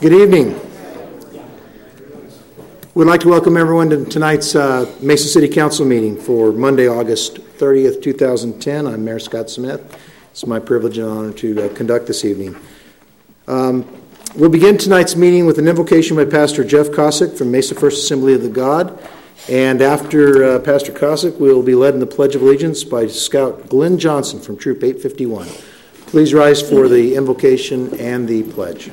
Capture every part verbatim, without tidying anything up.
Good evening. We'd like to welcome everyone to tonight's uh, Mesa City Council meeting for Monday, August thirtieth, two thousand ten. I'm Mayor Scott Smith. It's my privilege and honor to uh, conduct this evening. Um, we'll begin tonight's meeting with an invocation by Pastor Jeff Cossack from Mesa First Assembly of the God. And after uh, Pastor Cossack, we'll be led in the Pledge of Allegiance by Scout Glenn Johnson from Troop eight fifty-one. Please rise for the invocation and the pledge.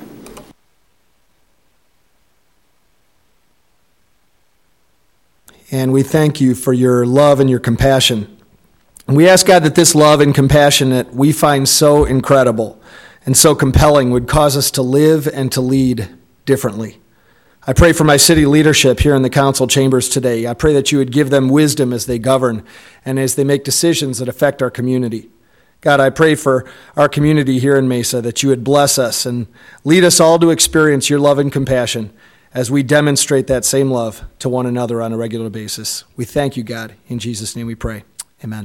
And we thank you for your love and your compassion. And we ask, God, that this love and compassion that we find so incredible and so compelling would cause us to live and to lead differently. I pray for my city leadership here in the council chambers today. I pray that you would give them wisdom as they govern and as they make decisions that affect our community. God, I pray for our community here in Mesa that you would bless us and lead us all to experience your love and compassion as we demonstrate that same love to one another on a regular basis. We thank you, God. In Jesus' name we pray. Amen.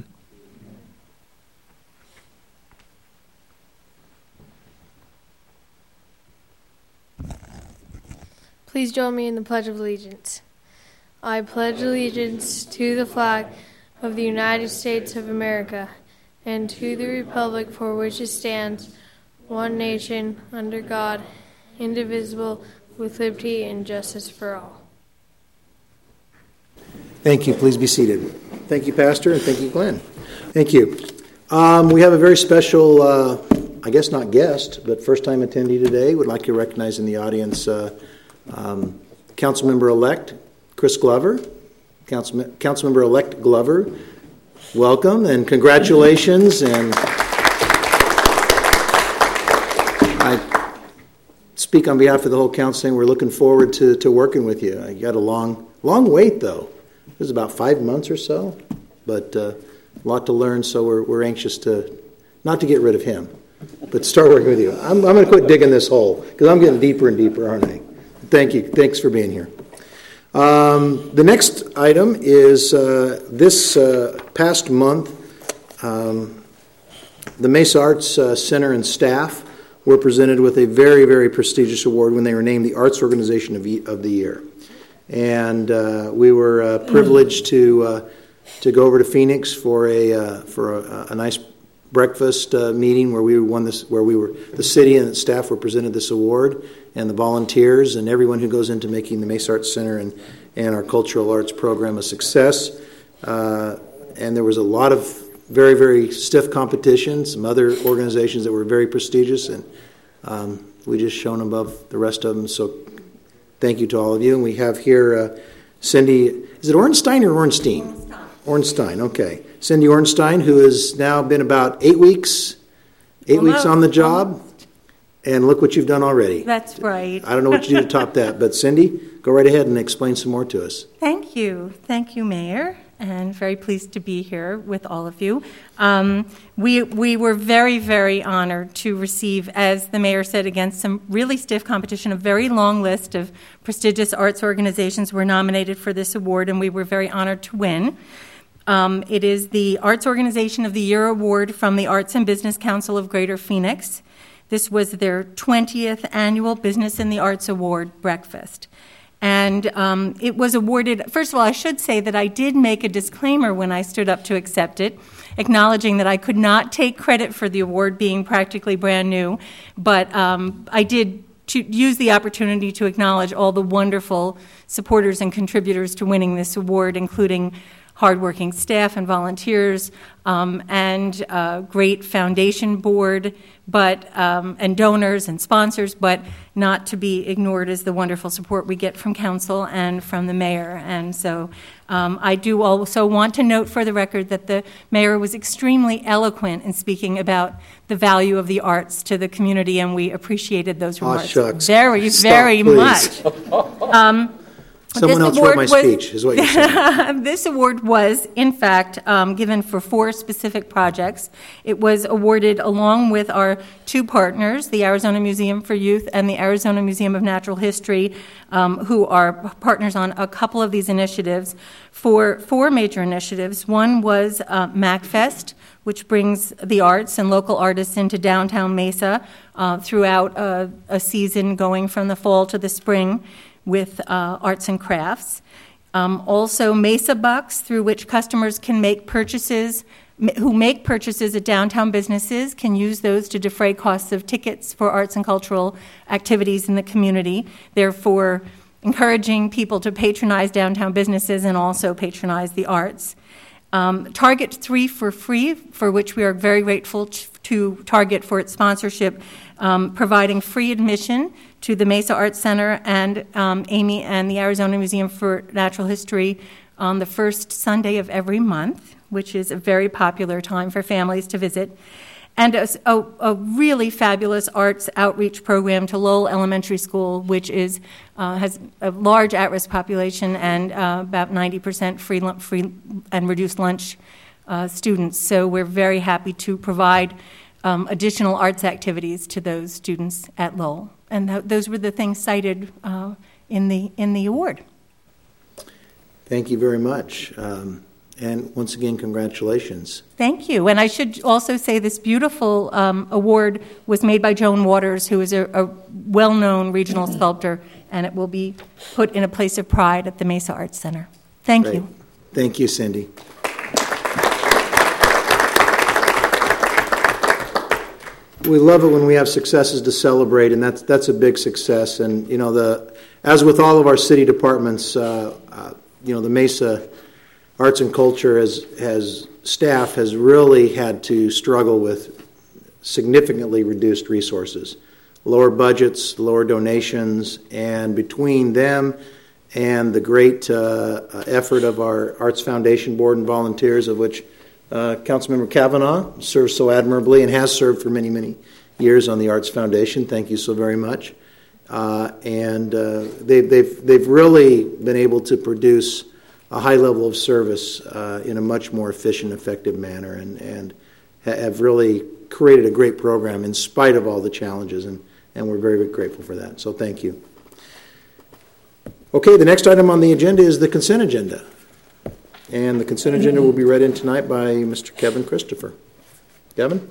Please join me in the Pledge of Allegiance. I pledge allegiance to the flag of the United States of America and to the republic for which it stands, one nation, under God, indivisible, with liberty and justice for all. Thank you. Please be seated. Thank you, Pastor, and thank you, Glenn. Thank you. Um, we have a very special, uh, I guess not guest, but first-time attendee today. Would like to recognize in the audience uh, um, Councilmember-elect Chris Glover. Council, Councilmember-elect Glover, welcome and congratulations. And I speak on behalf of the whole council saying we're looking forward to, to working with you. You got a long, long wait, though. It was about five months or so, but uh, a lot to learn, so we're we're anxious to, not to get rid of him, but start working with you. I'm, I'm going to quit digging this hole, because I'm getting deeper and deeper, aren't I? Thank you. Thanks for being here. Um, the next item is uh, this uh, past month, um, the Mesa Arts uh, Center and staff were presented with a very, very prestigious award when they were named the Arts Organization of, of the Year. And uh, we were uh, privileged to uh, to go over to Phoenix for a uh, for a, a nice breakfast uh, meeting where we won this, where we were the city and the staff were presented this award, and the volunteers and everyone who goes into making the Mesa Arts Center and and our cultural arts program a success. Uh, and there was a lot of very, very stiff competition, some other organizations that were very prestigious, and um, we just shone above the rest of them. So thank you to all of you. And we have here uh, Cindy, is it Ornstein or Ornstein? Ornstein. Ornstein, okay. Cindy Ornstein, who has now been about eight weeks, eight Almost. weeks on the job. Almost. And look what you've done already. That's right. I don't know what you do to top that, but Cindy, go right ahead and explain some more to us. Thank you. Thank you, Mayor. And very pleased to be here with all of you. Um, we we were very, very honored to receive, as the mayor said, against some really stiff competition, a very long list of prestigious arts organizations were nominated for this award, and we were very honored to win. Um, it is the Arts Organization of the Year Award from the Arts and Business Council of Greater Phoenix. This was their twentieth annual Business in the Arts Award breakfast. And um, it was awarded, first of all, I should say that I did make a disclaimer when I stood up to accept it, acknowledging that I could not take credit for the award being practically brand new, but um, I did to use the opportunity to acknowledge all the wonderful supporters and contributors to winning this award, including hardworking staff and volunteers, um, and uh, great foundation board, but um, and donors and sponsors, but not to be ignored is the wonderful support we get from council and from the mayor. And so um, I do also want to note for the record that the mayor was extremely eloquent in speaking about the value of the arts to the community, and we appreciated those remarks oh, shucks. very, Stop, very please. much. Um, Someone else wrote my was, speech, is what you're saying. This award was, in fact, um, given for four specific projects. It was awarded along with our two partners, the Arizona Museum for Youth and the Arizona Museum of Natural History, um, who are partners on a couple of these initiatives, for four major initiatives. One was uh, MacFest, which brings the arts and local artists into downtown Mesa uh, throughout a, a season going from the fall to the spring with uh, arts and crafts. Um, also, Mesa Bucks, through which customers can make purchases, who make purchases at downtown businesses, can use those to defray costs of tickets for arts and cultural activities in the community, therefore encouraging people to patronize downtown businesses and also patronize the arts. Um, Target three for Free, for which we are very grateful to Target for its sponsorship, um, providing free admission to the Mesa Arts Center and um, Amy and the Arizona Museum for Natural History on the first Sunday of every month, which is a very popular time for families to visit. And a, a, a really fabulous arts outreach program to Lowell Elementary School, which is uh, has a large at-risk population and uh, about ninety percent free, free and reduced lunch uh, students. So we're very happy to provide um, additional arts activities to those students at Lowell. And th- those were the things cited uh, in the in the award. Thank you very much. Um, And once again, congratulations. Thank you. And I should also say this beautiful um, award was made by Joan Waters, who is a, a well-known regional sculptor, and it will be put in a place of pride at the Mesa Arts Center. Thank Great. you. Thank you, Cindy. We love it when we have successes to celebrate, and that's that's a big success. And you know, the as with all of our city departments, uh, uh, you know, the Mesa Arts and Culture has, has staff has really had to struggle with significantly reduced resources, lower budgets, lower donations, and between them and the great uh, effort of our Arts Foundation Board and volunteers, of which uh, Councilmember Kavanaugh serves so admirably and has served for many, many years on the Arts Foundation. Thank you so very much. Uh, and uh, they've, they've, they've really been able to produce a high level of service uh, in a much more efficient, effective manner, and, and ha- have really created a great program in spite of all the challenges, and, and we're very, very grateful for that. So thank you. Okay, the next item on the agenda is the consent agenda. And the consent agenda will be read in tonight by Mister Kevin Christopher. Kevin?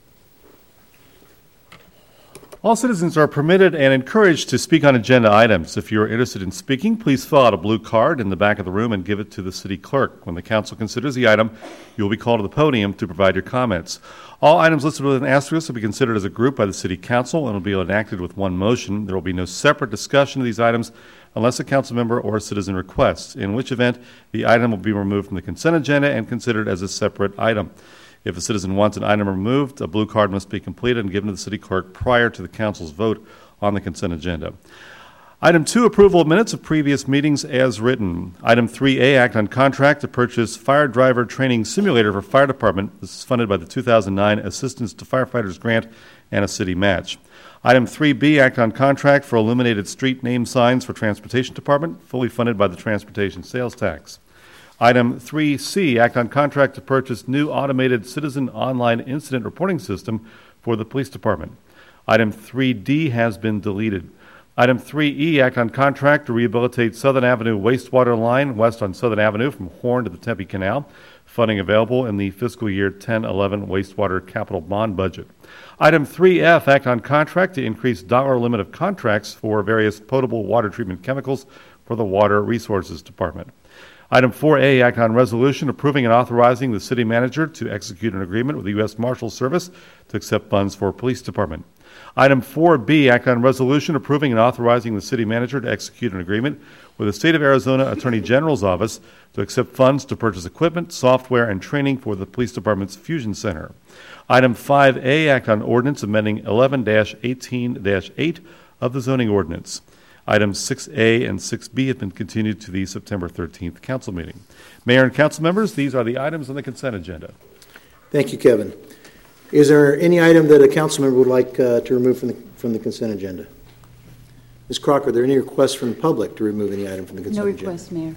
All citizens are permitted and encouraged to speak on agenda items. If you're interested in speaking, please fill out a blue card in the back of the room and give it to the city clerk. When the council considers the item, you will be called to the podium to provide your comments. All items listed with an asterisk will be considered as a group by the city council and will be enacted with one motion. There will be no separate discussion of these items unless a council member or a citizen requests, in which event the item will be removed from the consent agenda and considered as a separate item. If a citizen wants an item removed, a blue card must be completed and given to the city clerk prior to the council's vote on the consent agenda. Item two, approval of minutes of previous meetings as written. Item three A, act on contract to purchase fire driver training simulator for fire department. This is funded by the two thousand nine Assistance to Firefighters Grant and a city match. Item three B, act on contract for illuminated street name signs for transportation department, fully funded by the transportation sales tax. Item three C, act on contract to purchase new automated citizen online incident reporting system for the police department. Item three D has been deleted. Item three E, act on contract to rehabilitate Southern Avenue wastewater line west on Southern Avenue from Horn to the Tempe Canal. Funding available in the fiscal year ten eleven wastewater capital bond budget. Item three F, act on contract to increase dollar limit of contracts for various potable water treatment chemicals for the Water Resources Department. Item four A, act on resolution approving and authorizing the city manager to execute an agreement with the U S Marshals Service to accept funds for police department. Item four B, act on resolution approving and authorizing the city manager to execute an agreement with the State of Arizona Attorney General's Office to accept funds to purchase equipment, software, and training for the police department's Fusion Center. Item five A, act on ordinance amending eleven eighteen eight of the zoning ordinance. Items six A and six B have been continued to the September thirteenth council meeting. Mayor and council members, these are the items on the consent agenda. Thank you, Kevin. Is there any item that a council member would like uh, to remove from the, from the consent agenda? Miz Crocker, are there any requests from the public to remove any item from the consent No agenda? request, Mayor.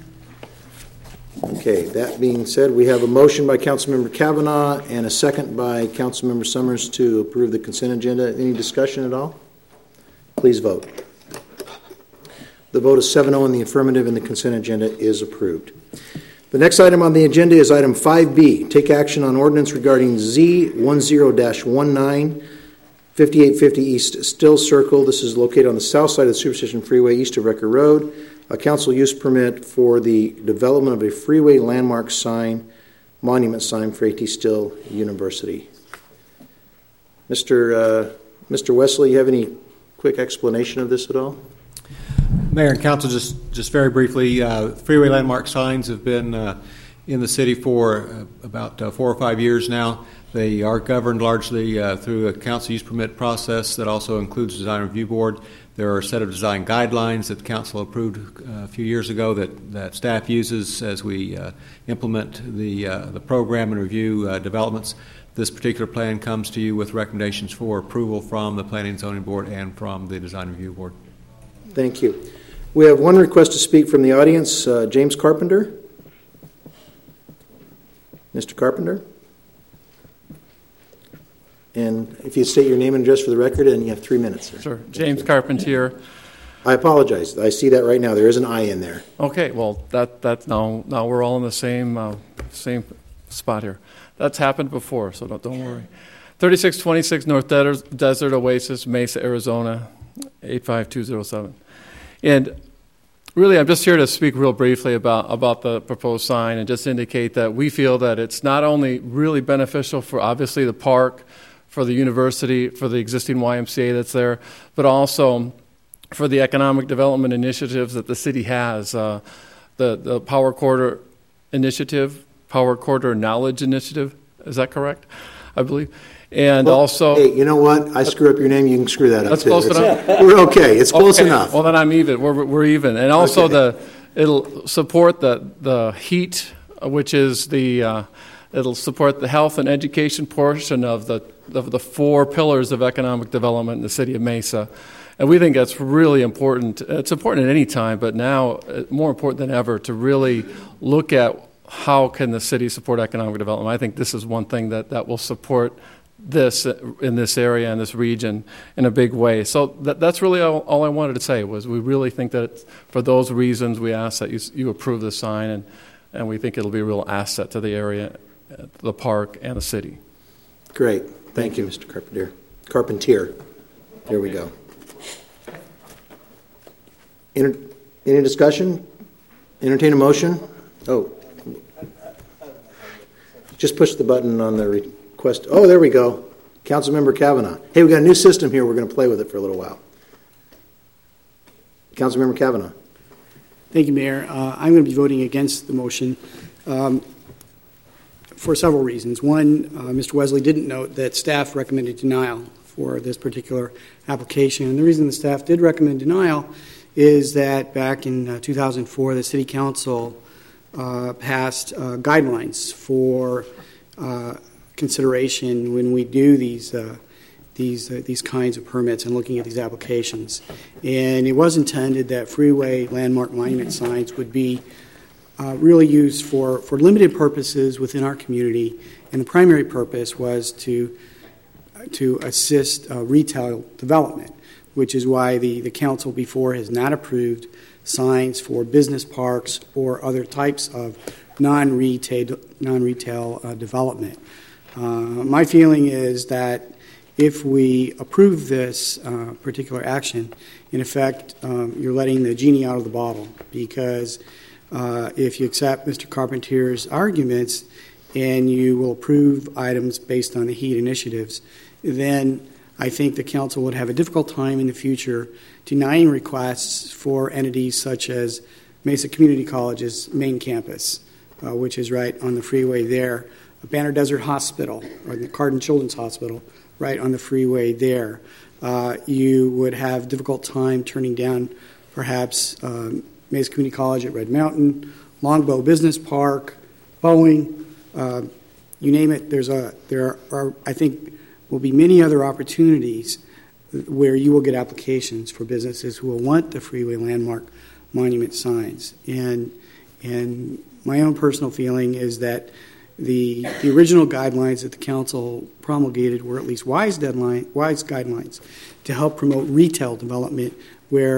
Okay, that being said, we have a motion by Councilmember Kavanaugh and a second by Councilmember Summers to approve the consent agenda. Any discussion at all? Please vote. The vote is seven oh in the affirmative, and the consent agenda is approved. The next item on the agenda is item five B, take action on ordinance regarding Z ten dash nineteen, fifty-eight fifty East Still Circle. This is located on the south side of the Superstition Freeway, east of Record Road. A council use permit for the development of a freeway landmark sign, monument sign for A T Still University. Mister Uh, Mister Wesley, you have any quick explanation of this at all? Mayor and Council, just, just very briefly, uh, freeway landmark signs have been uh, in the city for uh, about uh, four or five years now. They are governed largely uh, through a council use permit process that also includes design review board. There are a set of design guidelines that the council approved uh, a few years ago that, that staff uses as we uh, implement the, uh, the program and review uh, developments. This particular plan comes to you with recommendations for approval from the Planning and Zoning Board and from the Design Review Board. Thank you. We have one request to speak from the audience. Uh, James Carpenter. Mister Carpenter. And if you state your name and address for the record, and you have three minutes, sir. Sure. James Carpentier. I apologize. I see that right now. There is an I in there. Okay. Well, that that now now we're all in the same uh, same spot here. That's happened before, so don't don't worry. thirty-six twenty-six North Desert Oasis, Mesa, Arizona, eight five two zero seven. And really, I'm just here to speak real briefly about, about the proposed sign and just indicate that we feel that it's not only really beneficial for, obviously, the park, for the university, for the existing Y M C A that's there, but also for the economic development initiatives that the city has. Uh, the, the Power Corridor Initiative, Power Corridor Knowledge Initiative, is that correct? I believe. And well, also... Hey, you know what? I screw up your name, you can screw that up, That's too. close It's, enough? We're okay. It's close okay. enough. Well, then I'm even. We're, we're even. And also okay. the it'll support the, the HEAT, which is the... Uh, it'll support the health and education portion of the of the four pillars of economic development in the city of Mesa. And we think that's really important. It's important at any time, but now more important than ever to really look at how can the city support economic development. I think this is one thing that, that will support this in this area and this region in a big way. So that, that's really all, all I wanted to say was we really think that it's, for those reasons we ask that you, you approve the sign, and, and we think it'll be a real asset to the area, the park, and the city. Great. Thank you, Mister Carpentier. Carpentier. There we go. Enter, any discussion? Entertain a motion? Oh. Just push the button on the request. Oh, there we go. Councilmember Kavanaugh. Hey, we got a new system here. We're going to play with it for a little while. Councilmember Kavanaugh. Thank you, Mayor. Uh, I'm going to be voting against the motion um, for several reasons. One, uh, Mister Wesley didn't note that staff recommended denial for this particular application. And the reason the staff did recommend denial is that back in uh, two thousand four, the City Council uh, passed uh, guidelines for uh, consideration when we do these uh, these uh, these kinds of permits and looking at these applications. And it was intended that freeway landmark monument signs would be uh, really used for, for limited purposes within our community, and the primary purpose was to to assist uh, retail development, which is why the, the council before has not approved signs for business parks or other types of non-retail non-retail uh, development. Uh, my feeling is that if we approve this uh, particular action, in effect, um, you're letting the genie out of the bottle, because uh, if you accept Mister Carpentier's arguments and you will approve items based on the HEAT initiatives, then I think the council would have a difficult time in the future denying requests for entities such as Mesa Community College's main campus, uh, which is right on the freeway there, Banner Desert Hospital, or the Cardin Children's Hospital, right on the freeway there. Uh, you would have a difficult time turning down perhaps um, Mesa Community College at Red Mountain, Longbow Business Park, Boeing, uh, you name it. There's a there are, I think, will be many other opportunities where you will get applications for businesses who will want the freeway landmark monument signs. And and my own personal feeling is that the the original guidelines that the council promulgated were at least wise deadline wise guidelines to help promote retail development, where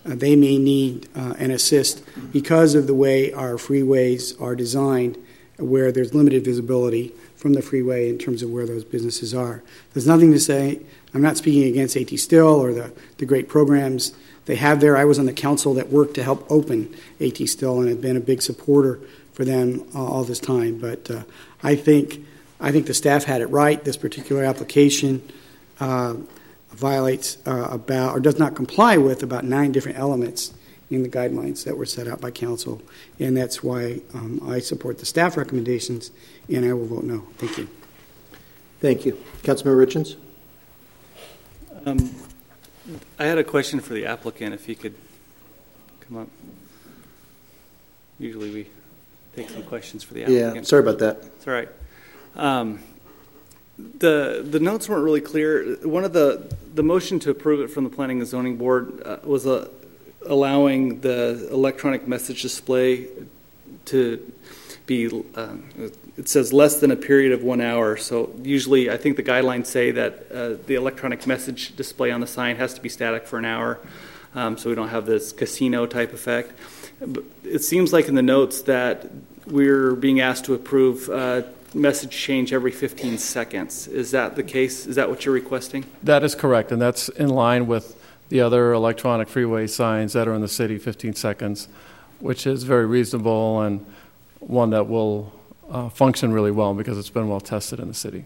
uh, they may need uh, an assist because of the way our freeways are designed, where there's limited visibility from the freeway in terms of where those businesses are. There's nothing to say. I'm not speaking against A T Still or the, the great programs they have there. I was on the council that worked to help open A T Still and have been a big supporter for them uh, all this time. But uh, I think I think the staff had it right. This particular application uh, violates uh, about or does not comply with about nine different elements in the guidelines that were set out by council, and that's why um, I support the staff recommendations, and I will vote no. Thank you. Thank you. Councilmember Richens? Um, I had a question for the applicant, if he could come up. Usually we take some questions for the applicant. Yeah, sorry about that. It's all right. Um, the the notes weren't really clear. One of the, the motion to approve it from the Planning and Zoning Board uh, was a allowing the electronic message display to be, um, it says less than a period of one hour. So usually I think the guidelines say that uh, the electronic message display on the sign has to be static for an hour, um, so we don't have this casino type effect. But it seems like in the notes that we're being asked to approve uh, message change every fifteen seconds. Is that the case? Is that what you're requesting? That is correct, and that's in line with the other electronic freeway signs that are in the city, fifteen seconds, which is very reasonable and one that will uh, function really well because it's been well tested in the city.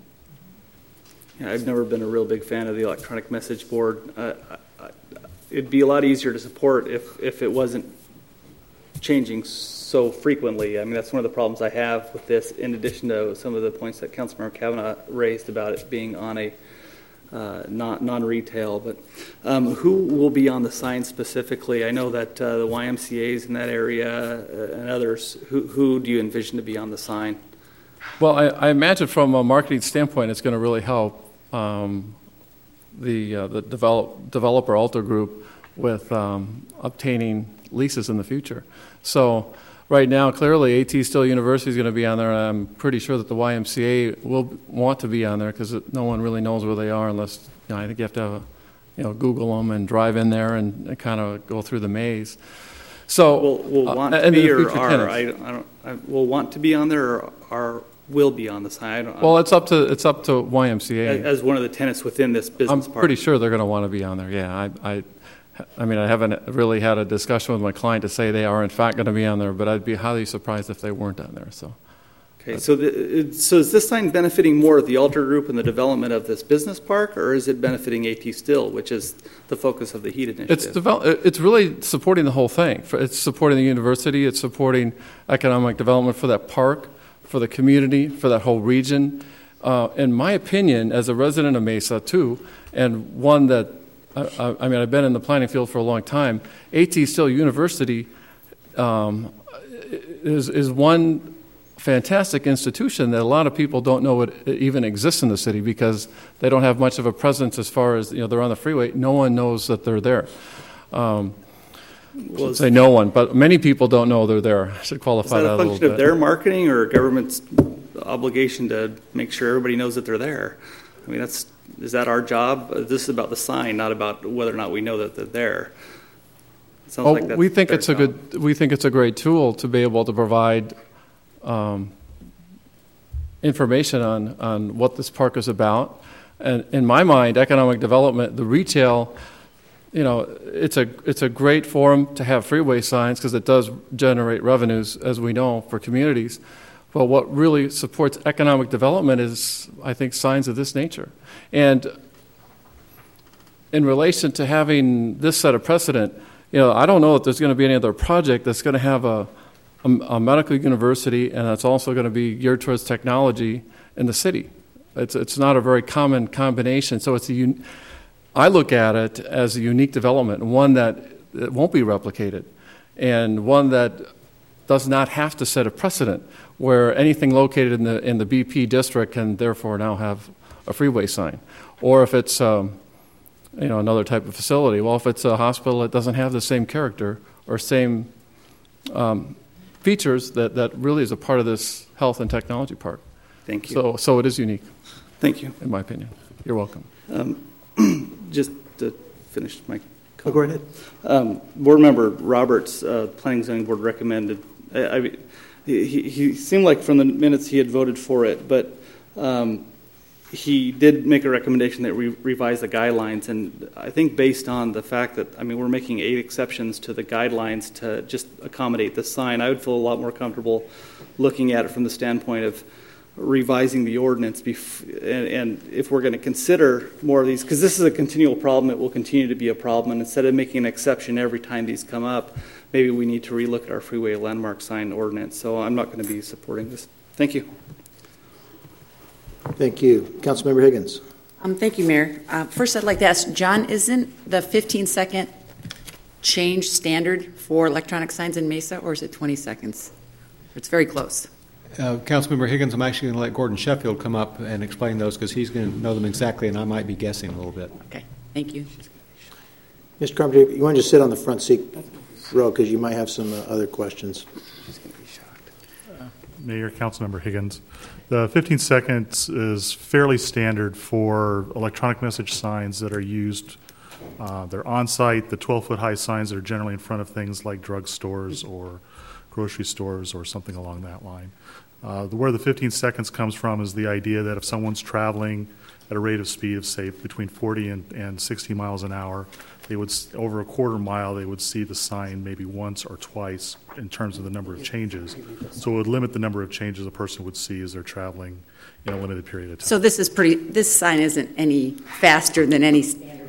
Yeah, I've never been a real big fan of the electronic message board. Uh, I, I, it'd be a lot easier to support if, if it wasn't changing so frequently. I mean, that's one of the problems I have with this, in addition to some of the points that Councilmember Kavanaugh raised about it being on a Uh, not non-retail, but um, who will be on the sign specifically? I know that uh, the Y M C As in that area uh, and others. Who, who do you envision to be on the sign? Well, I, I imagine from a marketing standpoint, it's going to really help um, the uh, the develop, developer Alta Group with um, obtaining leases in the future. So right now, clearly, A T Still University is going to be on there. I'm pretty sure that the Y M C A will want to be on there because no one really knows where they are unless, you know, I think you have to, have, you know, Google them and drive in there and, and kind of go through the maze. So, will, will uh, want to be or are? I, I don't. I will want to be on there or are will be on the sign. I don't, well, it's up to it's up to Y M C A as, as one of the tenants within this business. I'm park. pretty sure they're going to want to be on there. Yeah, I. I I mean, I haven't really had a discussion with my client to say they are in fact going to be on there, but I'd be highly surprised if they weren't on there. So, okay. So, the, so is this sign benefiting more the Alta Group and the development of this business park, or is it benefiting A T Still, which is the focus of the HEAT initiative? It's develop, It's really supporting the whole thing. It's supporting the university. It's supporting economic development for that park, for the community, for that whole region. Uh, in my opinion, as a resident of Mesa too, and one that I, I mean, I've been in the planning field for a long time. A T Still University um, is is one fantastic institution that a lot of people don't know it even exists in the city because they don't have much of a presence as far as, you know, they're on the freeway. No one knows that they're there. Um, I should say no one, but many people don't know they're there. I should qualify that, that a, a little function bit. Of their marketing or government's obligation to make sure everybody knows that they're there? I mean, that's. Is that our job? This is about the sign, not about whether or not we know that they're there. It sounds oh, like that's we think it's job. a good. We think it's a great tool to be able to provide um, information on on what this park is about. And in my mind, economic development, the retail, you know, it's a it's a great forum to have freeway signs because it does generate revenues, as we know, for communities. But what really supports economic development is, I think, signs of this nature. And in relation to having this set of precedent, you know, I don't know if there's going to be any other project that's going to have a, a, a medical university and that's also going to be geared towards technology in the city. It's it's not a very common combination. So it's a un- I look at it as a unique development, one that, that won't be replicated, and one that does not have to set a precedent where anything located in the in the B P district can therefore now have a freeway sign. Or if it's um, you know, another type of facility, well, if it's a hospital, it doesn't have the same character or same um, features that, that really is a part of this health and technology park. Thank you. So, so it is unique. Thank you. In my opinion. You're welcome. Um, just to finish my Oh, go right ahead. Um, Board Member Roberts, uh, Planning Zoning Board recommended. I, I, he, he seemed like from the minutes he had voted for it, but um, he did make a recommendation that we revise the guidelines, and I think based on the fact that, I mean, we're making eight exceptions to the guidelines to just accommodate the sign, I would feel a lot more comfortable looking at it from the standpoint of revising the ordinance, bef- and, and if we're going to consider more of these, because this is a continual problem, it will continue to be a problem, and instead of making an exception every time these come up, maybe we need to relook at our freeway landmark sign ordinance. So I'm not going to be supporting this. Thank you. Thank you. Councilmember Higgins. Um, thank you, Mayor. Uh, first, I'd like to ask, John, isn't the fifteen second change standard for electronic signs in Mesa, or is it twenty seconds? It's very close. Uh, Councilmember Higgins, I'm actually going to let Gordon Sheffield come up and explain those because he's going to know them exactly, and I might be guessing a little bit. Okay, thank you. Mister Carpenter, you want to just sit on the front seat row because you might have some uh, other questions. Uh, Mayor, Councilmember Higgins, the fifteen seconds is fairly standard for electronic message signs that are used. Uh, they're on-site, the twelve-foot high signs that are generally in front of things like drugstores or grocery stores or something along that line. Uh, the, where the fifteen seconds comes from is the idea that if someone's traveling at a rate of speed of, say, between forty and, and sixty miles an hour, they would, over a quarter mile, they would see the sign maybe once or twice in terms of the number of changes. So it would limit the number of changes a person would see as they're traveling in a limited period of time. So this is pretty, this sign isn't any faster than any standard,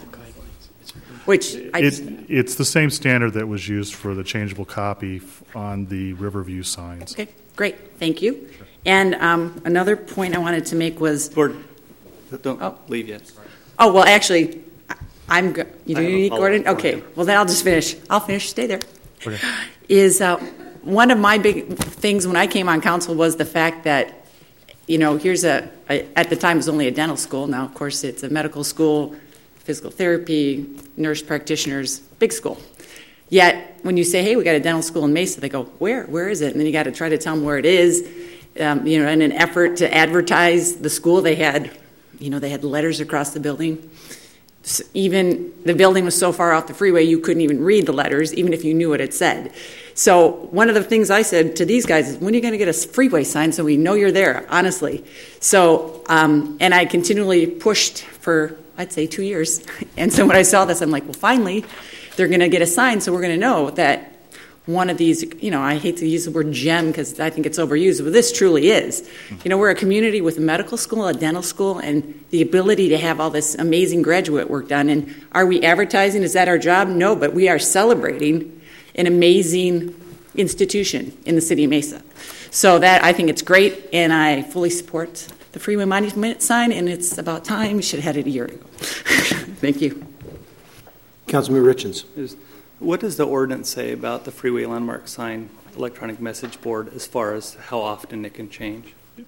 which I it, just, it's the same standard that was used for the changeable copy on the Riverview signs. okay, great, thank you. And um, another point I wanted to make was, Gordon, don't Oh. leave yet. oh, well, actually, I- I'm, go- you I do have a need follow-up Gordon? for Okay, you. well, then I'll just finish. I'll finish, stay there. Okay. Is uh, one of my big things when I came on council was the fact that, you know, here's a, a at the time it was only a dental school. Now, of course, it's a medical school, physical therapy, nurse practitioners, big school. Yet, when you say, hey, we got a dental school in Mesa, they go, where? Where is it? And then you got to try to tell them where it is. Um, you know, in an effort to advertise the school, they had, you know, they had letters across the building. So even the building was so far off the freeway, you couldn't even read the letters, even if you knew what it said. So one of the things I said to these guys is, when are you going to get a freeway sign so we know you're there, honestly? So, um, and I continually pushed for, I'd say, two years. And so when I saw this, I'm like, well, finally, they're going to get a sign, so we're going to know that one of these, you know, I hate to use the word gem because I think it's overused, but this truly is. You know, we're a community with a medical school, a dental school, and the ability to have all this amazing graduate work done. And are we advertising? Is that our job? No, but we are celebrating an amazing institution in the city of Mesa. So that, I think it's great, and I fully support the Freeway Monument sign, and it's about time. We should have had it a year ago. Thank you. Councilmember Richens. Is- What does the ordinance say about the freeway landmark sign electronic message board as far as how often it can change?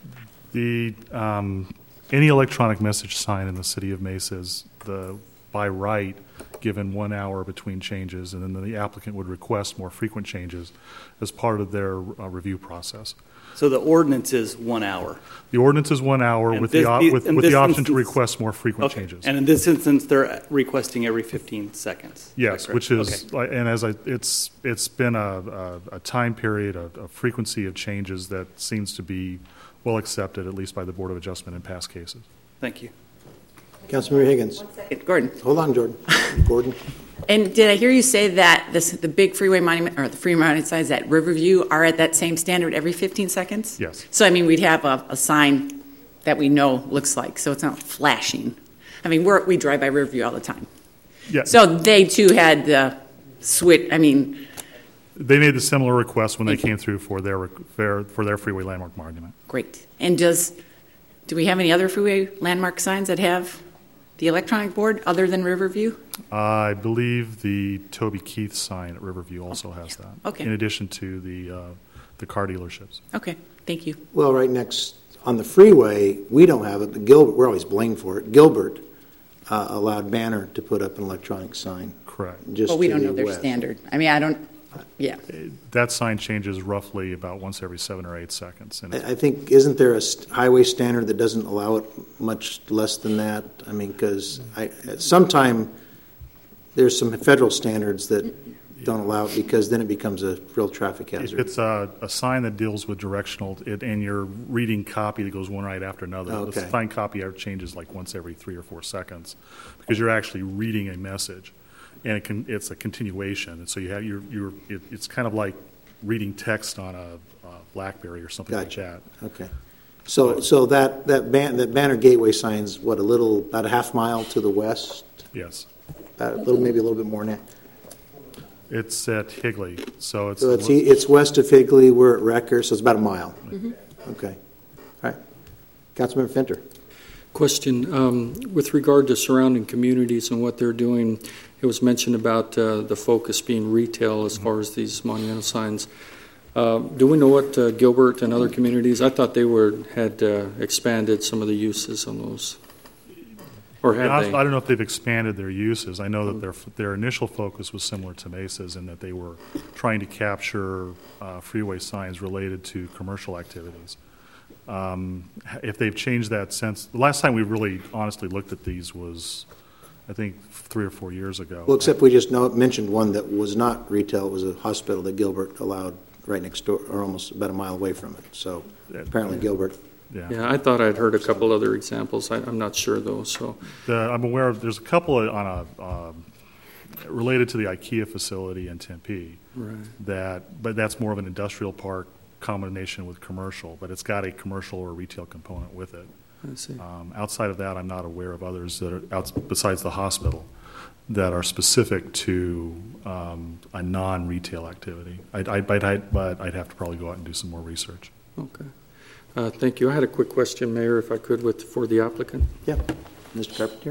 The um, any electronic message sign in the city of Mesa is the by right given one hour between changes, and then the applicant would request more frequent changes as part of their uh, review process. So the ordinance is one hour. The ordinance is one hour And with this- the op- with, in with this the option to instance- request more frequent Okay. changes. And in this instance, they're requesting every fifteen seconds. Yes, correct? which is, Okay. like, and as I, it's it's been a, a, a time period, a, a frequency of changes that seems to be well accepted, at least by the Board of Adjustment in past cases. Thank you. Councilmember Higgins. Gordon. Hold on, Jordan. Gordon. And did I hear you say that this, the big freeway monument, or the freeway monument signs at Riverview are at that same standard every fifteen seconds? Yes. So, I mean, we'd have a, a sign that we know looks like, so it's not flashing. I mean, we're, we drive by Riverview all the time. Yeah. So they, too, had the switch, I mean, They made the similar request when they came through for their, their for their freeway landmark monument. great. And does, do we have any other freeway landmark signs that have the electronic board other than Riverview? I believe the Toby Keith sign at Riverview also has that. Okay. In addition to the uh, the car dealerships. Okay, thank you. Well, right next on the freeway, we don't have it, but Gilbert, we're always blamed for it. Gilbert uh, allowed Banner to put up an electronic sign. Correct. Just Well, we to don't the know their west. standard. I mean, I don't, yeah. That sign changes roughly about once every seven or eight seconds. And I I think, isn't there a st- highway standard that doesn't allow it much less than that? I mean, because I, sometime there's some federal standards that don't allow it because then it becomes a real traffic hazard. It's a, a sign that deals with directional, it, and you're reading copy that goes one right after another. Oh, okay. The sign copy changes like once every three or four seconds because you're actually reading a message, and it can, it's a continuation. And so you have you're, you're it, it's kind of like reading text on a, a BlackBerry or something Gotcha. like that. Okay. So so that that, ban, that Banner Gateway sign's what, a little about a half mile to the west? Yes. About a little, maybe a little bit more than that. It's at Higley, so it's So it's it's west of Higley. We're at Wrecker, so it's about a mile. Mm-hmm. Okay. All right. Councilmember Finter. Question. Um, with regard to surrounding communities and what they're doing, it was mentioned about uh, the focus being retail as far as these monumental signs. Uh, do we know what uh, Gilbert and other communities, I thought they were had uh, expanded some of the uses on those. Or have I they? don't know if they've expanded their uses. I know that their their initial focus was similar to Mesa's in that they were trying to capture uh, freeway signs related to commercial activities. Um, if they've changed that since, the last time we really honestly looked at these was, I think, three or four years ago. Well, except we just know, mentioned one that was not retail. It was a hospital that Gilbert allowed right next door, or almost about a mile away from it. So apparently Gilbert. Yeah. Yeah, I thought I'd heard a couple other examples. I, I'm not sure though. So The, I'm aware of, there's a couple of, on a, um, related to the IKEA facility in Tempe. Right. That, but that's more of an industrial park combination with commercial, but it's got a commercial or retail component with it. I see. Um, outside of that, I'm not aware of others that are, out, besides the hospital, that are specific to um, a non-retail activity. I'd, I'd, but, I'd, but I'd have to probably go out and do some more research. Okay. Uh, thank you. I had a quick question, Mayor, if I could, with for the applicant. Yeah. Mister Carpenter.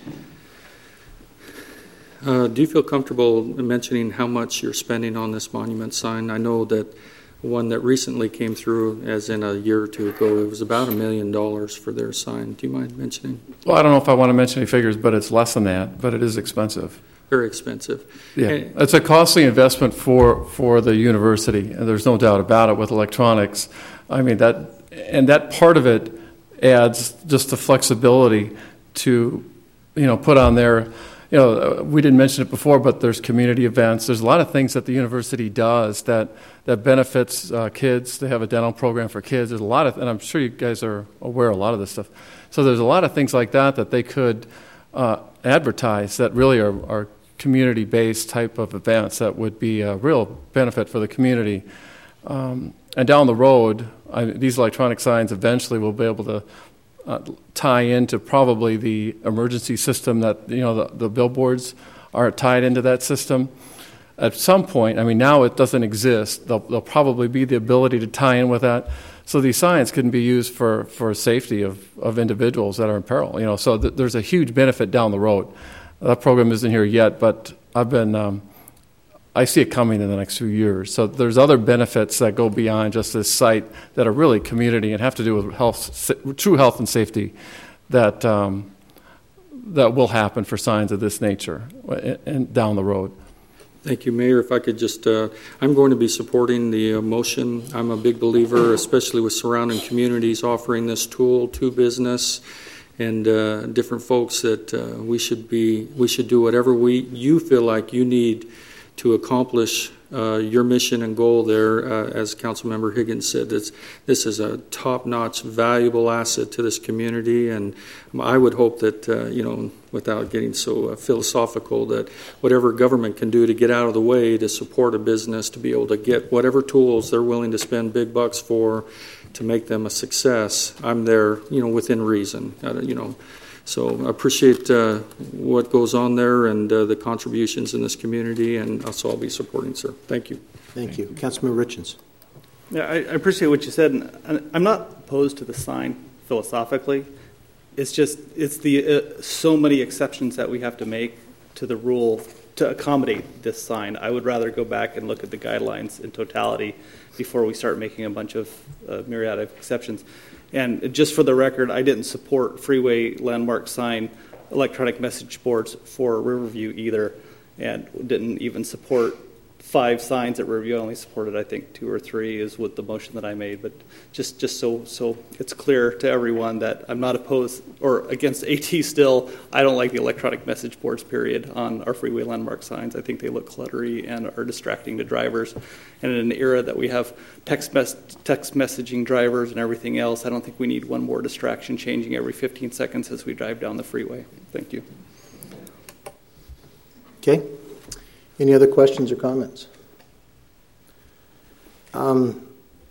Uh, do you feel comfortable mentioning how much you're spending on this monument sign? I know that one that recently came through, as in a year or two ago, it was about a million dollars for their sign. Do you mind mentioning? Well, I don't know if I want to mention any figures, but it's less than that, but it is expensive. Very expensive. Yeah, And- it's a costly investment for, for the university, and there's no doubt about it with electronics. I mean, that, and that part of it adds just the flexibility to, you know, put on there. You know, we didn't mention it before, but there's community events. There's a lot of things that the university does that, that benefits uh, kids. They have a dental program for kids. There's a lot of, and I'm sure you guys are aware of a lot of this stuff. So there's a lot of things like that that they could uh, advertise that really are, are community-based type of events that would be a real benefit for the community. Um, and down the road, I, these electronic signs eventually will be able to Uh, tie into probably the emergency system that, you know, the, the billboards are tied into that system. At some point, I mean, now it doesn't exist. There'll, there'll probably be the ability to tie in with that. So these signs can be used for, for safety of, of individuals that are in peril, you know, so th- there's a huge benefit down the road. That program isn't here yet, but I've been, um, I see it coming in the next few years. So there's other benefits that go beyond just this site that are really community and have to do with health, true health and safety that um, that will happen for signs of this nature and down the road. Thank you, Mayor. If I could just, uh, I'm going to be supporting the uh, motion. I'm a big believer, especially with surrounding communities offering this tool to business and uh, different folks, that uh, we should be, we should do whatever we you feel like you need to accomplish uh, your mission and goal there. Uh, as Councilmember Higgins said, this, this is a top-notch, valuable asset to this community, and I would hope that, uh, you know, without getting so uh, philosophical, that whatever government can do to get out of the way to support a business, to be able to get whatever tools they're willing to spend big bucks for to make them a success, I'm there, you know, within reason, uh, you know. So I appreciate uh, what goes on there and uh, the contributions in this community, and so I'll be supporting, sir. Thank you. Thank you. Councilman Richens. Yeah, I, I appreciate what you said. And I'm not opposed to the sign philosophically. It's just, it's the uh, so many exceptions that we have to make to the rule to accommodate this sign. I would rather go back and look at the guidelines in totality before we start making a bunch of uh, myriad of exceptions. And just for the record, I didn't support freeway landmark sign electronic message boards for Riverview either, and didn't even support five signs at Riverview. I only supported, I think, two or three is with the motion that I made. But just, just so so it's clear to everyone that I'm not opposed or against AT still. I don't like the electronic message boards, period, on our freeway landmark signs. I think they look cluttery and are distracting to drivers. And in an era that we have text, mes- text messaging drivers and everything else, I don't think we need one more distraction changing every fifteen seconds as we drive down the freeway. Thank you. Okay. Any other questions or comments? Um,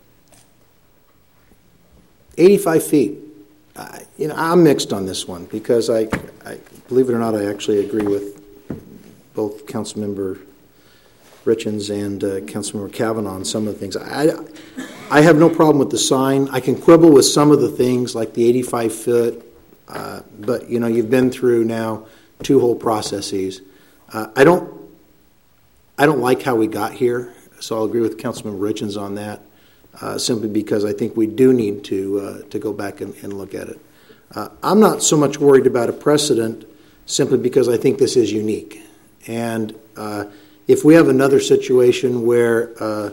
eighty-five feet. Uh, you know, I'm mixed on this one because I, I, believe it or not, I actually agree with both Councilmember Richens and uh, Councilmember Kavanaugh on some of the things. I, I have no problem with the sign. I can quibble with some of the things like the eighty-five foot, uh, but you know, you've been through now two whole processes. Uh, I don't. I don't like how we got here, so I'll agree with Councilman Richens on that, uh, simply because I think we do need to uh, to go back and, and look at it. Uh, I'm not so much worried about a precedent, simply because I think this is unique. And uh, if we have another situation where uh,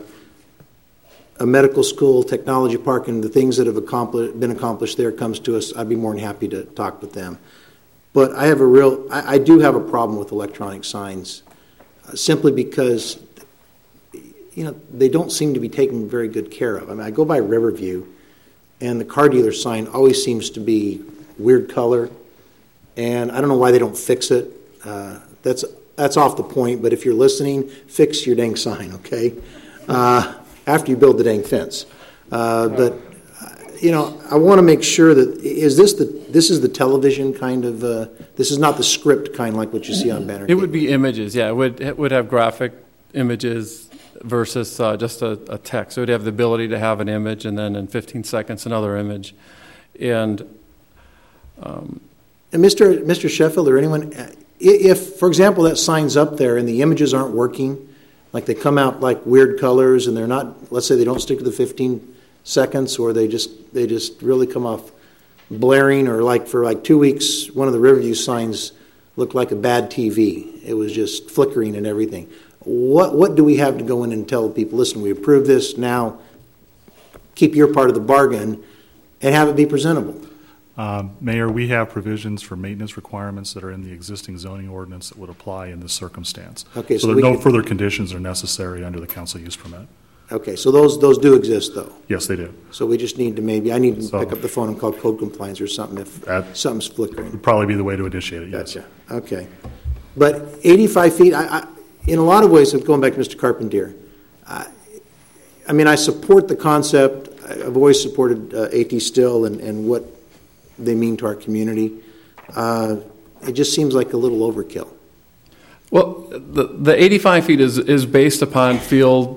a medical school, technology park, and the things that have accomplished, been accomplished there comes to us, I'd be more than happy to talk with them. But I have a real, I, I do have a problem with electronic signs. Uh, simply because, you know, they don't seem to be taken very good care of. I mean, I go by Riverview, and the car dealer sign always seems to be weird color, and I don't know why they don't fix it. Uh, that's that's off the point, but if you're listening, fix your dang sign, okay? Uh, after you build the dang fence. Uh, but, uh, you know, I want to make sure that, is this the, this is the television kind of, uh, this is not the script kind like what you see on banner. It would be images, yeah. It would it would have graphic images versus uh, just a, a text. So it would have the ability to have an image and then in fifteen seconds another image. And um, and Mister Mister Sheffield or anyone, if, for example, that sign's up there and the images aren't working, like they come out like weird colors and they're not, let's say they don't stick to the fifteen seconds, or they just they just really come off blaring, or like for like two weeks, one of the Riverview signs looked like a bad T V. It was just flickering and everything. What what do we have to go in and tell people, listen, we approve this, now keep your part of the bargain and have it be presentable? Um, Mayor, we have provisions for maintenance requirements that are in the existing zoning ordinance that would apply in this circumstance. Okay, so, so that no can, further conditions are necessary under the council use permit. Okay, so those those do exist, though? Yes, they do. So we just need to maybe, I need to so, pick up the phone and call code compliance or something if that something's flickering. Would probably be the way to initiate it, yes. Gotcha. Okay. But eighty-five feet, I, I, in a lot of ways, going back to Mister Carpentier, I, I mean, I support the concept. I've always supported uh, AT Still and, and what they mean to our community. Uh, it just seems like a little overkill. Well, the, the eighty-five feet is, is based upon field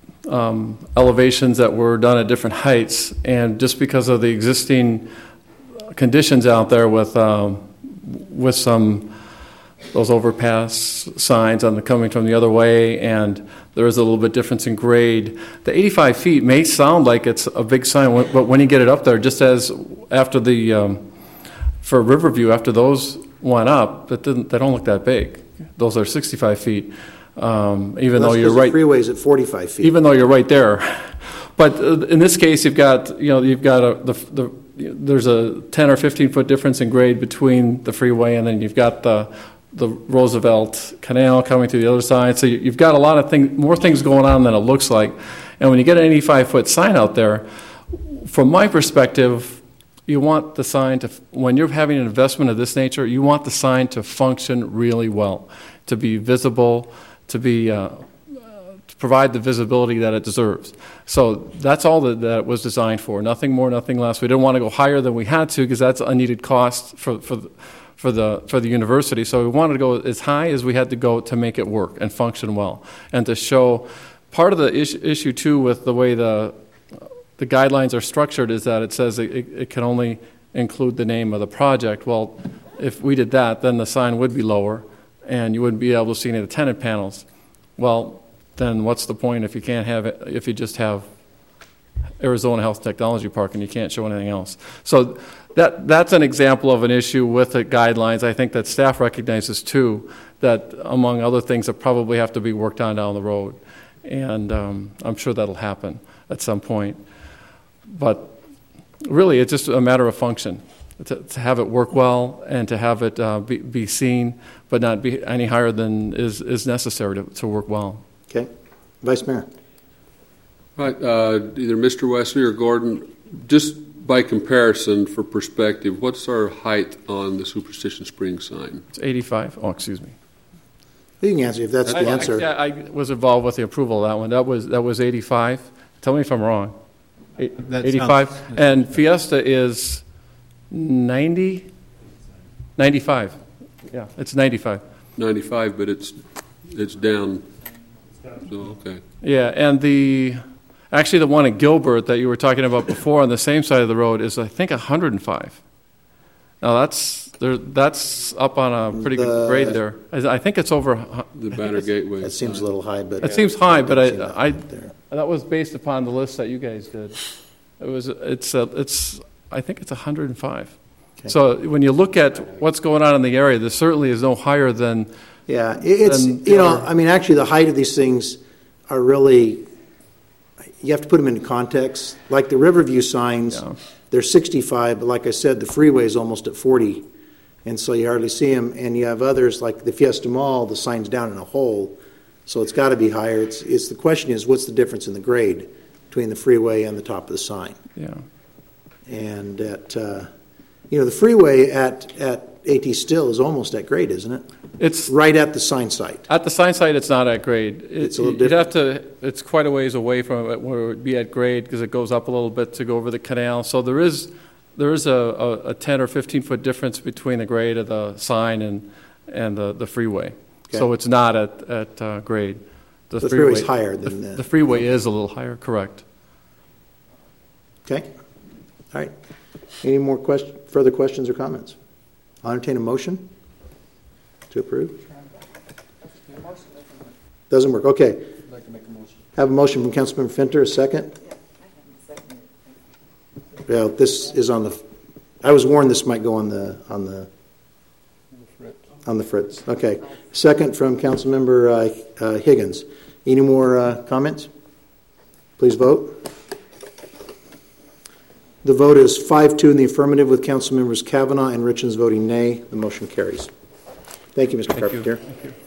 um, elevations that were done at different heights, and just because of the existing conditions out there with um, with some those overpass signs on the coming from the other way, and there is a little bit difference in grade. The eighty-five feet may sound like it's a big sign, but when you get it up there, just as after the um, for Riverview, after those went up, it didn't, they don't look that big. Those are sixty-five feet, um, even well, though you're right. The freeway's at forty-five feet. Even though you're right there, but uh, in this case, you've got you know you've got a the, the there's a ten or fifteen foot difference in grade between the freeway, and then you've got the the Roosevelt Canal coming to the other side. So you've got a lot of things, more things going on than it looks like. And when you get an eighty-five foot sign out there, from my perspective, you want the sign to, when you're having an investment of this nature, you want the sign to function really well, to be visible, to be uh, to provide the visibility that it deserves. So that's all that, that it was designed for. Nothing more, nothing less. We didn't want to go higher than we had to because that's unneeded cost for for the, for the for the university. So we wanted to go as high as we had to go to make it work and function well, and to show part of the issue, issue too with the way the the guidelines are structured is that it says it, it, it can only include the name of the project. Well, if we did that, then the sign would be lower, and you wouldn't be able to see any of the tenant panels. Well, then what's the point if you can't have it? If you just have Arizona Health Technology Park and you can't show anything else. So that that's an example of an issue with the guidelines. I think that staff recognizes too that among other things that probably have to be worked on down the road. And um, I'm sure that'll happen at some point. But really, it's just a matter of function, to, to have it work well and to have it uh, be, be seen, but not be any higher than is, is necessary to, to work well. Okay. Vice Mayor. Right, uh, either Mister Wesley or Gordon, just by comparison, for perspective, what's our height on the Superstition Springs sign? It's eighty-five. Oh, excuse me. You can answer if that's the I, answer. I, I was involved with the approval of that one. That was that was eighty-five. Tell me if I'm wrong. Eight, That eighty-five. sounds- And Fiesta is ninety? ninety-five. Yeah, it's ninety-five. ninety-five, but it's it's down. So, okay. Yeah, and the actually the one in Gilbert that you were talking about before on the same side of the road is I think one hundred five. Now that's there. That's up on a pretty The- good grade there. I I think it's over. hu- The Banner Gateway. That seems a little high, but It seems high, but I've seen I, that I there. that was based upon the list that you guys did. It was it's a, it's I think it's one hundred five. Okay. So when you look at what's going on in the area, there certainly is no higher than. Yeah, it- it's, than you know, other- I mean, actually, the height of these things are really, you have to put them into context. Like the Riverview signs, Yeah. they're sixty-five, but like I said, the freeway is almost at forty, and so you hardly see them. And you have others, like the Fiesta Mall, the sign's down in a hole, so it's got to be higher. It's, it's, the question is, what's the difference in the grade between the freeway and the top of the sign? Yeah. And at, uh, you know, the freeway at, at AT Still is almost at grade, isn't it? It's Right at the sign site. at the sign site. It's not at grade. It, It's a little you'd have to. It's quite a ways away from it where it would be at grade because it goes up a little bit to go over the canal. So there is there is a, a, a ten or fifteen foot difference between the grade of the sign and and the, the freeway. Okay. So it's not at at uh, grade. The freeway's higher than the, the- the freeway is a little higher. Correct. Okay. All right. Any more question, further questions or comments? I'll entertain a motion to approve. Doesn't work. Okay. Have a motion from Councilmember Finter, a second. Well, this is on the, I was warned this might go on the, on the, on the fritz. Okay. Second from Councilmember uh, uh, Higgins. Any more uh, comments? Please vote. The vote is five two in the affirmative with Council Members Kavanaugh and Richens voting nay. The motion carries. Thank you, Mister Thank Carpenter. you. Thank you.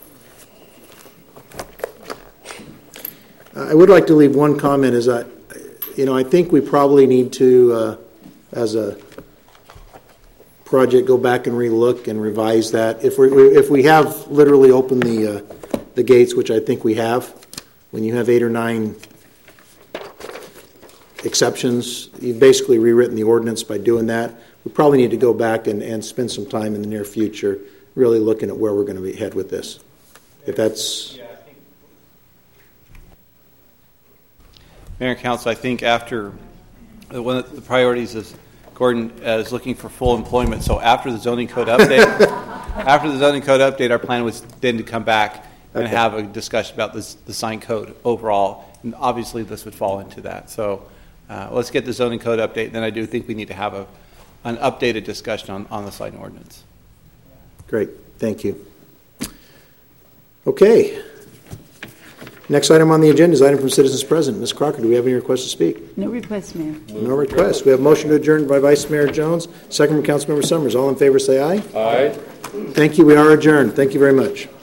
I would like to leave one comment is that, you know, I think we probably need to, uh, as a project, go back and relook and revise that. If we if we have literally opened the uh, the gates, which I think we have, when you have eight or nine exceptions, you've basically rewritten the ordinance by doing that. We probably need to go back and, and spend some time in the near future really looking at where we're going to be head with this. If that's... Mayor and Council, I think after uh, one of the priorities is Gordon uh, is looking for full employment. So after the zoning code update, after the zoning code update, our plan was then to come back and Okay. have a discussion about this, the sign code overall. And obviously, this would fall into that. So uh, let's get the zoning code update. Then I do think we need to have a an updated discussion on, on the sign ordinance. Great, thank you. Okay. Next item on the agenda is item from citizens present. Miz Crocker, do we have any requests to speak? No request, Mayor. No requests. We have motion to adjourn by Vice Mayor Jones, second from Councilmember Summers. All in favor say aye. Aye. Thank you. We are adjourned. Thank you very much.